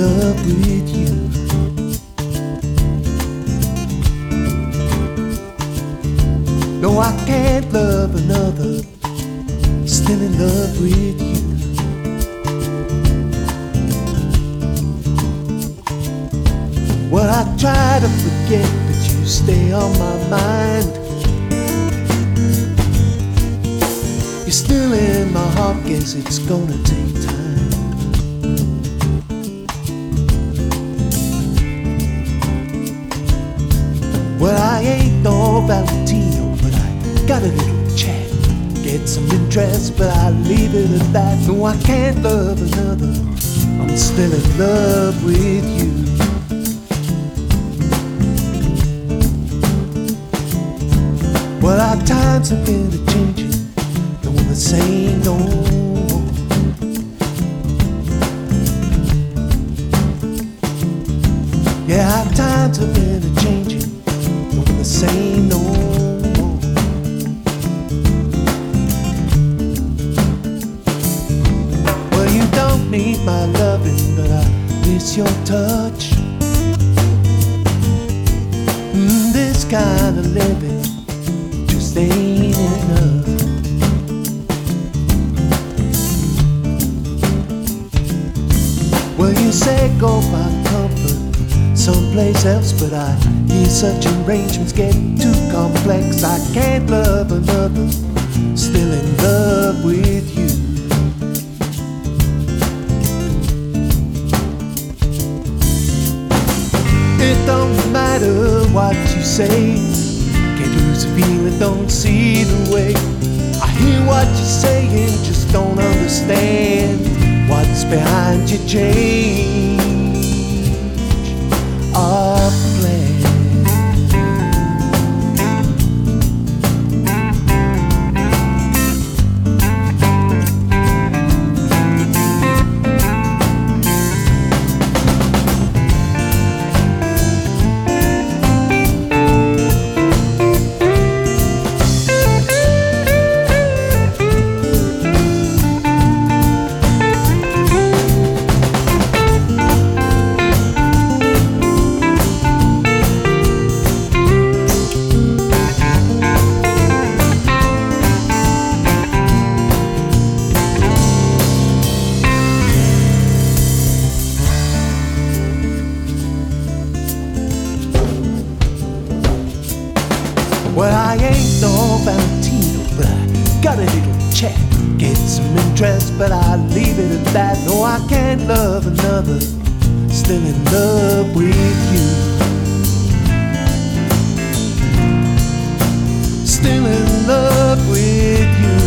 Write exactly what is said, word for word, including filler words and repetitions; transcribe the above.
love with you. No, I can't love another, still in love with you. Well, I try to forget, but you stay on my mind. You're still in my heart, guess it's gonna take time. Well, I ain't no Valentino, but I got a little chat, get some interest, but I leave it at that. No, I can't love another, I'm still in love with you. Well, our times have been a-changing, don't wanna say no more. Yeah, our times have been a-changing, don't wanna say no more. Well, you don't need my loving, but I miss your touch. Mm, this kind of living ain't enough. Well, you say go find comfort someplace else, but I hear such arrangements get too complex. I can't love another, still in love with you. It don't matter what you say, lose the feeling, don't see the way. I hear what you're saying, just don't understand what's behind your change of plan. Well, I ain't no Valentino, but I got a little chat, get some interest, but I leave it at that. No, I can't love another, still in love with you. Still in love with you.